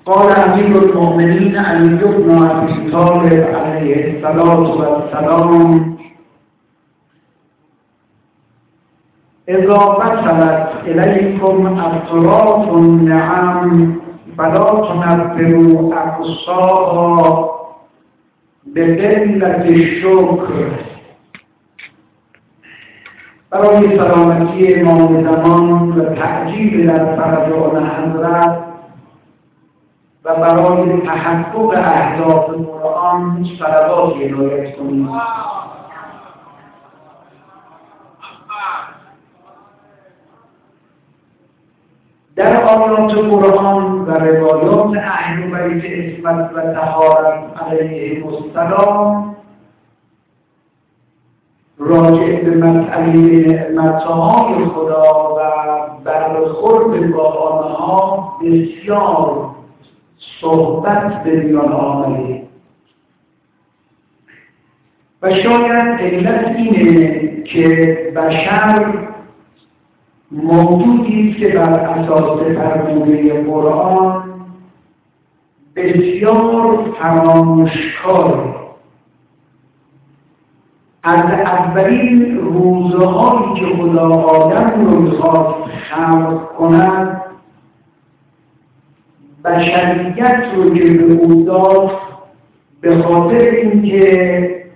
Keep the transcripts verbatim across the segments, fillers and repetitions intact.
قال امیر المؤمنین علی بن ابی طالب علیه السلام اذا وصلت الیکم اطراف النعم فلا تنبروا اقصاها بقلة الشکر. برای سلامتی امام زمان و تعجیل در فرج آن حضرت و برای تحقق اهداف قرآن صلواتی عنایت کنید. در آیات قرآن و روایات اهل بیت عصمت و طهارت علیهم السلام راجع به مسئله نعمت‌های خدا و برخورد با آنها بسیار صحبت به میان آمده و شاید علت اینه که بشر موجودی است که بر اساس فرموده قرآن بسیار فراموشکار. از اولین روزهایی که خدا آدم رو می‌خواست خلق کند بشریت رو که به او داد به خاطر اینکه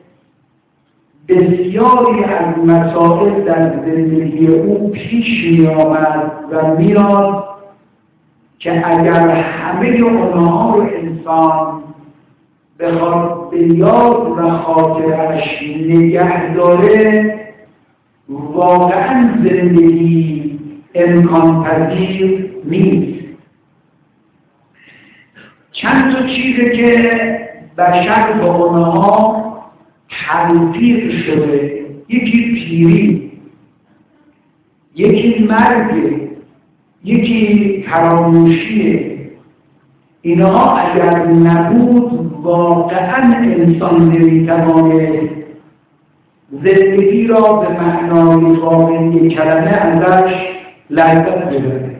بسیاری از مسائل در زندگی او پیش می آمد و میاد که اگر همه اونها رو انسان بخواد به یاد و خاطرش نگه داره واقعا زندگی امکان پذیر نیست. چند تا چیزه که بشر با اونها تلفیق شده، یکی پیری، یکی مرگ، یکی فراموشیه. اینها اگر نبود واقعا انسان نمیتوانه زندگی را به معنای واقعی کلمه ازش لذت ببره.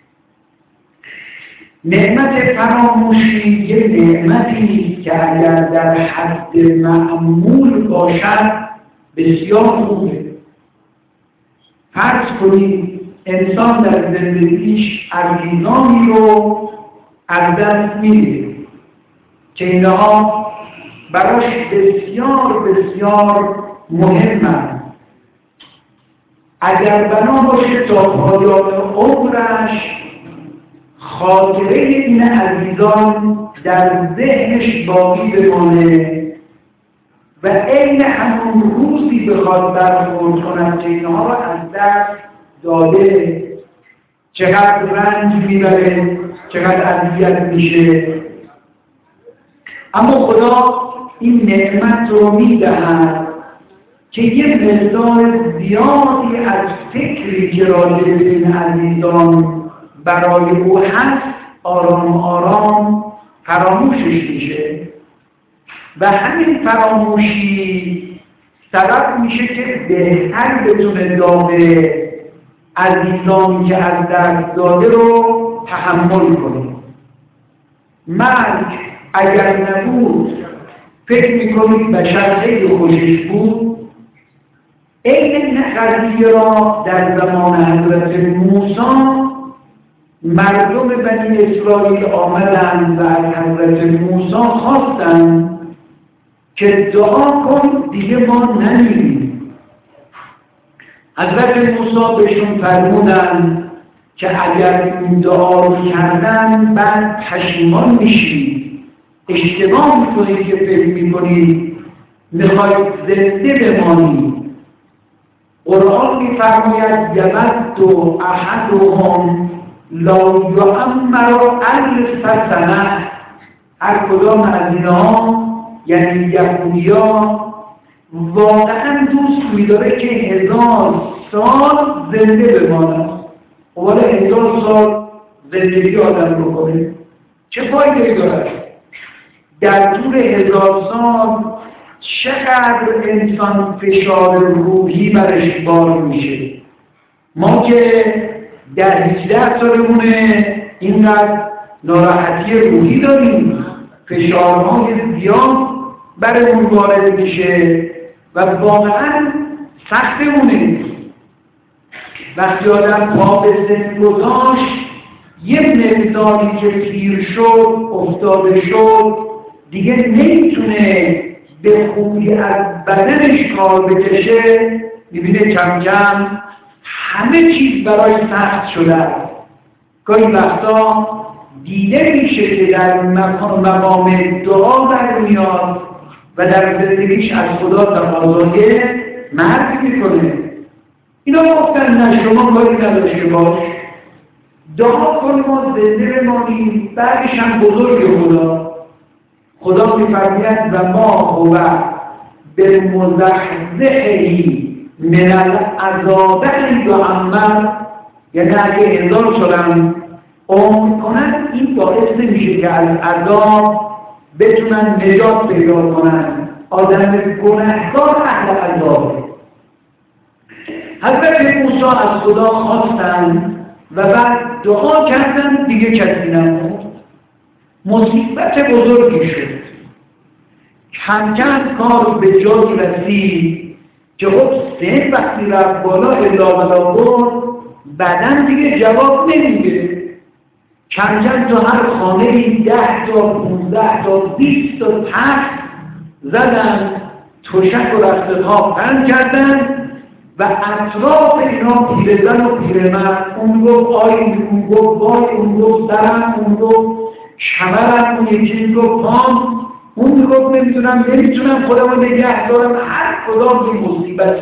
نعمت فراموشی یک نعمتی که اگر در حد معمول باشد بسیار خوبه. فرض کنید انسان در زندگیش عزیزانی رو از دست میده که اینها براش بسیار بسیار مهمند. اگر بنا باشه تا پایان عمرش خاطره این عزیزان در ذهنش باقی بمانه و عین همون روزی بخواد برخورد کند که اینها را از دست داده چقدر رنج میبره، چقدر اذیت میشه. اما خدا این نعمت رو میدهد که یه مقدار زیادی از فکری که راجع به این عزیزان برای او هست آرام آرام فراموشش میشه و همین فراموشی سبب میشه که بهتر بتونه داغ عزیزانی که از دست داده رو تحمل کنه. مرگ اگر نبود فکر میکنید بشر خیلی خوشش بود. این قضیه را در زمان حضرت موسی مردم بنی اسرائیل آمدند و از حضرت موسی خواستند که دعا کن دیگه ما نمیریم. حضرت موسی بهشون فرمودند که اگر این دعا رو کردن بعد پشیمان میشید، اشتباه میکنید که فکر میکنید میخواید زنده بمانید. قرآن میفرماید یود احدهم لا یعمر الف سنه. هر کدام از اینها یعنی یهودیا واقعا دوست می‌داره که هزار سال زنده بماند. حالا هزار سال زندگی آدم رو کنه چه فایده‌ای داره؟ در طول هزار سال چقدر انسان فشار روحی برش بار میشه. ما که در هجده سالمونه اینقدر ناراحتی روحی داریم، فشارهای زیاد برمون وارد میشه و واقعا سختمونه. وقتی آدم پا به سن گذاشت یه مقداری که پیر شد افتاده شد دیگه نمیتونه به خوبی از بدنش کار بکشه، میبینه کم کم همه چیز برای سخت شده است. گاهی وقتا دیده میشه که در مقام دعا در میاد و در زندگیش از خدا تقاضای مرگ میکنه. اینا گفتن نه شما کاری نداشته باش، دعا کن ما زنده بمانیم، بعدش هم بزرگ خدا. خدا میفرماید و ما هو به مزحزحی من العذاب ان یعمر، یعنی اگه هزار سالم عمر کنن این باعث نمیشه که از عذاب بتونن نجات پیدا کنن. آدم گنهکار اهل عذابه. حضرت موسی از خدا خواستن و بعد دعا کردن، دیگه کسی نمود. مصیبت بزرگی شد. کم کم کار به جایی رسید که خب سن وقتی رفت بالا الا ولا برد، بدن دیگه جواب نمیده. کم کم تو هر خانه ده تا پونزده تا بیست تا تخت زدن، تشک و رخت خواب پهن کردن و اطراف اینا پیرزن و پیرمرد، اون گفت آین، اون گفت وای، اون گفت سرم، اون گفت کمرم، اون یکی گفت پام، اون گفت نمیتونم نمیتونم خودم رو نگه دارم. هر کدام این مصیبت.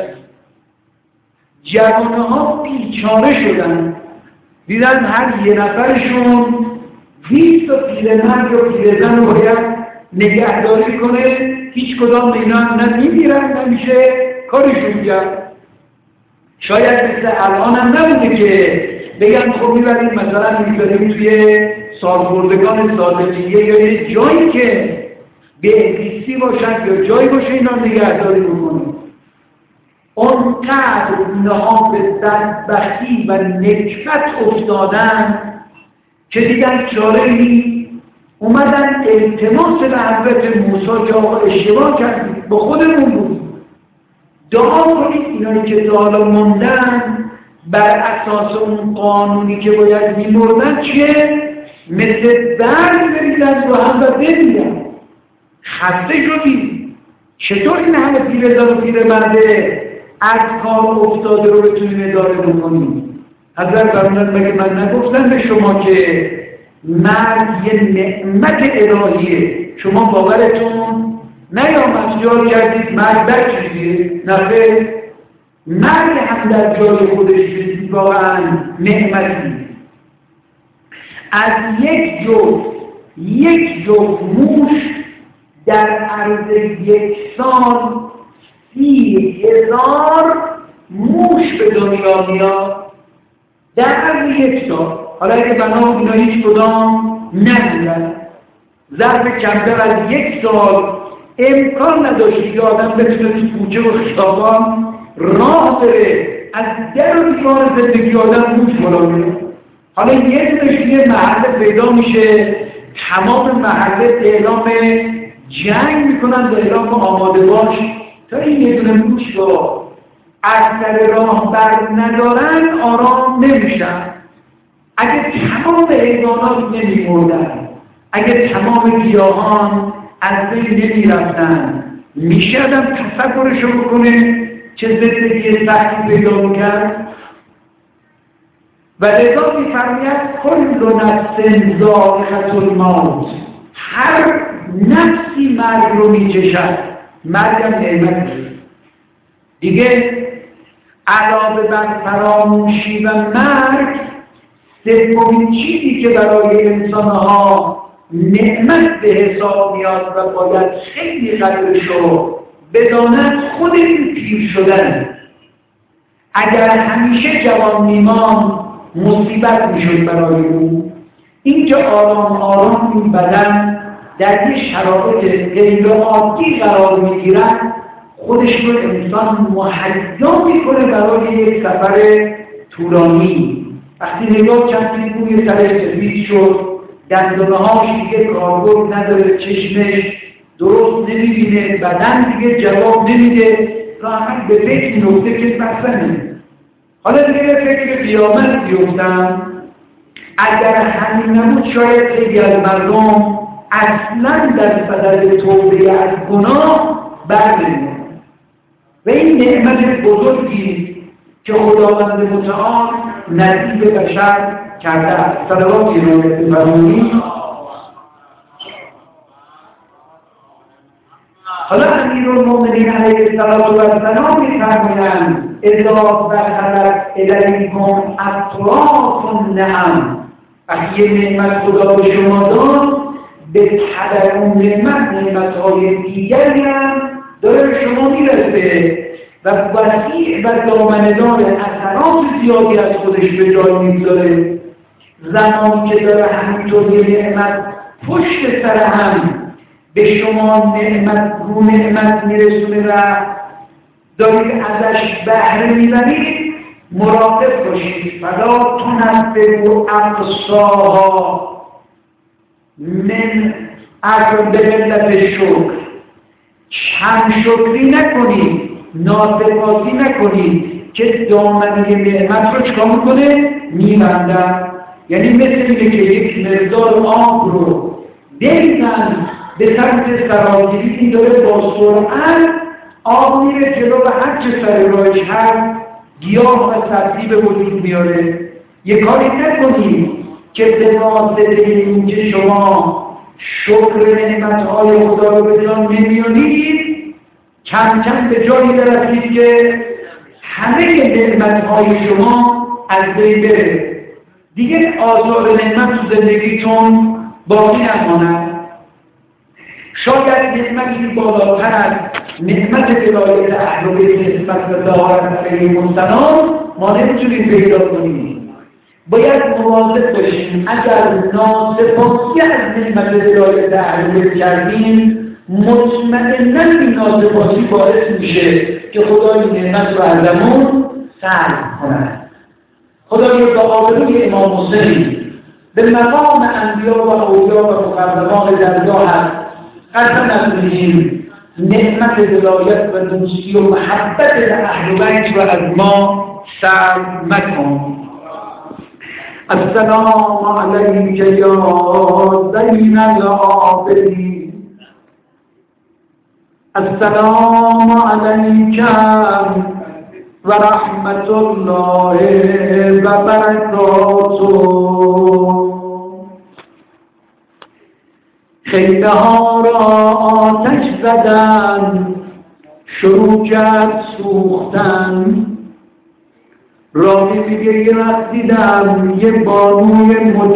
جوانه ها بیچاره شدن، دیدن هر یه نفرشون بیست تا پیرمرد و پیرزن رو باید نگهداری کنه. هیچ کدام اینا نه میمیرن نمیشه کارشون کرد. شاید مثل الان هم نبوده که بگن خب میبریم مثلا میبریم توی سالخوردگان سالگیه یا یه جایی که بهزیستی باشن یا جایی باشه اینا نگهداری بکنیم. اونقدر اینها به بدبختی و نکبت افتادن که دیدن چاره ای، اومدن التماس به حضرت موسی که آقا اشتباه کردید، با خودمون بود، دعا کنید اینایی که تا حالا موندن بر اساس اون قانونی که باید میمردن چیه؟ مثل برگ بریدن رو هم و بمیرن. خسته شدید. چطور این همه پیرزن و پیرمرده از کار افتاده رو بتونیم اداره بکنیم؟ حضرت فرمودن مگه من نگفتم به شما که مرگ یه نعمت الهیه، شما باورتون نیامد جا کردید مرگ در چیزیه؟ نخیر، مرگ هم در جای خودش واقعا نعمتی. از یک جفت یک جفت موش در عرض یک سال سی هزار موش به دنیا میاد در عرض یک سال. حالا اگه بنا اینا هیچ کدام نمیدن، ظرف کمتر از یک سال امکان نداشت که آدم بتونه تو کوچه و خیابان راه بره، از در و دیوار زندگی آدم موش بالا میره. حالا یه دونش یه محله پیدا میشه، تمام محله اعلام جنگ میکنن به اعلام آماده باش تا این یه دونه موش رو از سر راه بر ندارن آرام نمیشن. اگه تمام حیوانات نمیمردن، اگه تمام گیاهان از بین نمیرفتن، میشه آدم تصورشو بکنه چه زندگی سختی پیدا میکرد؟ و لذا میفرماید کل نفس ذائقة الموت، هر نفسی مرگ رو میچشد. مرگ هم نعمت دیگه. علاوه بر فراموشی و مرگ، سومین چیزی که برای انسانها نعمت به حساب میاد و باید خیلی قدرش رو بداند، خود این پیر شدن. اگر همیشه جوان میمان مصیبت میشد برای او، این که آرام آرام این بدن در یک شرایط غیر عادی قرار میگیرد، خودش رو انسان مهیا میکنه برای یک سفر طولانی. وقتی نگاه کردید بوی سرش سفید شد، دندانه هاش دیگه کاربرد نداره، چشمش درست نمیبینه، بدن دیگه جواب نمیده، راحت به فکر نکته که مثلا حالا دیگه به فکر قیامت بیفتم. اگر همین نبود شاید خیلی از مردم اصلا در صدد توبه از گناه برنمی‌آمدند. و این نعمت بزرگی که خداوند متعال نصیب بشر کرده است. صلوات ارائه بفرمایید. حالا امیرالمؤمنین علیه السلام می‌فرمایند اذا دخلت الیکم اطراف النعم، وقتی یه نعمت خدا به شما داد، به تبع اون نعمت نعمت‌های دیگری هم داره به شما میرسه و وسیع و دامنه‌دار اثرات زیادی از خودش به جای میگذاره. زمانی که داره همینطور یه نعمت پشت سر هم به شما نعمت رو نعمت میرسونه و دارید ازش بهره میبرید، مراقب باشید. فلا تنفروا اقصاها من اقرب علت شکر، هم شکری نکنید، ناسپاسی نکنید که دامنه نعمت رو چکار میکنه؟ میبندن. یعنی مثل اینه که یک مقدار آب رو بریزن به سمت سراگیری، این داره با سرعت آب میره جلو و هر چه سر راهش هست گیاه و سبزی به وجود میاره. یک کاری نکنید که به واسطه اینکه شما شکر نعمت‌های خدا رو به جان نمیارید، کم کم به جایی برسید که همه نعمت‌های شما از بین بره، دیگه آثار نعمت تو زندگیتون باقی نماند. شاید نعمتی بالاتر از نعمت ولایت اهل بیت نسبت به طهارت علیهم السلام ما نمیتونیم پیدا کنیم. باید مواظب باشیم اگر ناسپاسی از نعمت ولایت اهل بیت کردیم، مطمئناً این ناسپاسی باعث میشه که خدا این نعمت رو ازمون سلب کند. خدایا به آبروی امام حسین به مقام انبیا و اولیا و مقربان درگاهت قسم می‌خوریم نعمت ولایت و دوستی و محبت اهل بیت و از ما سلب مکن. السلام علیک یا زین العابدین، السلام علیک و رحمت الله و برکاته. خیمه ها را آتش زدن، شروع کرد سوختن، راهی دیگه رسیدم یه بانوی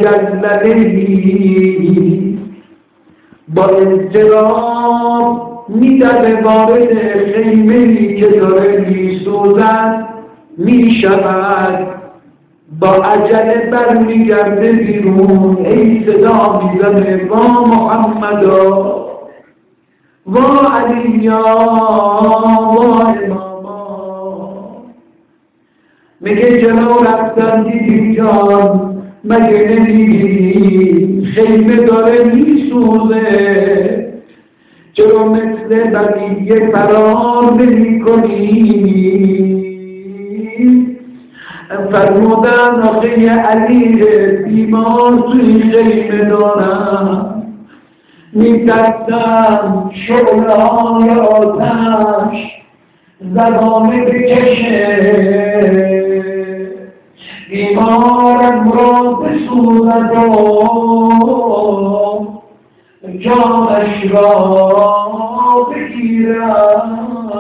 مجللهی با اضطراب میدوه وارد خیمه‌ای که داره میسوزد میشود، با عجله بر میگرده بیرون، ای صدا میزنه وا محمدا، وا علیا، وا اماما. میگه جلو رفتن دیدی جان، مگه نمیبینی خیمه داره میسوزه، چرا مثل بقیه فرار نمی کنی؟ فرمودن آقای علی بیمار توی خیمه دارم، میترسم شعله‌های آتش زبانه بکشه، بیمارم را بسوزد و جانش را بگیرم.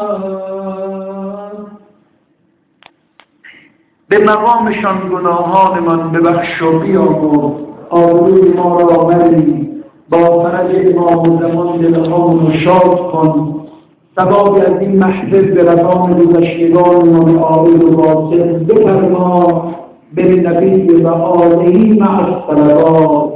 به مقامشان گناهانمان ببخش و بیامرز، آبروی ما را بری، با فرج امام زمان دلهامون رو شاد کن، ثوابی از این محفل به رفان گذشتگانمان عاقل و واصل بفرما، به نبی و آله مع الصلوات.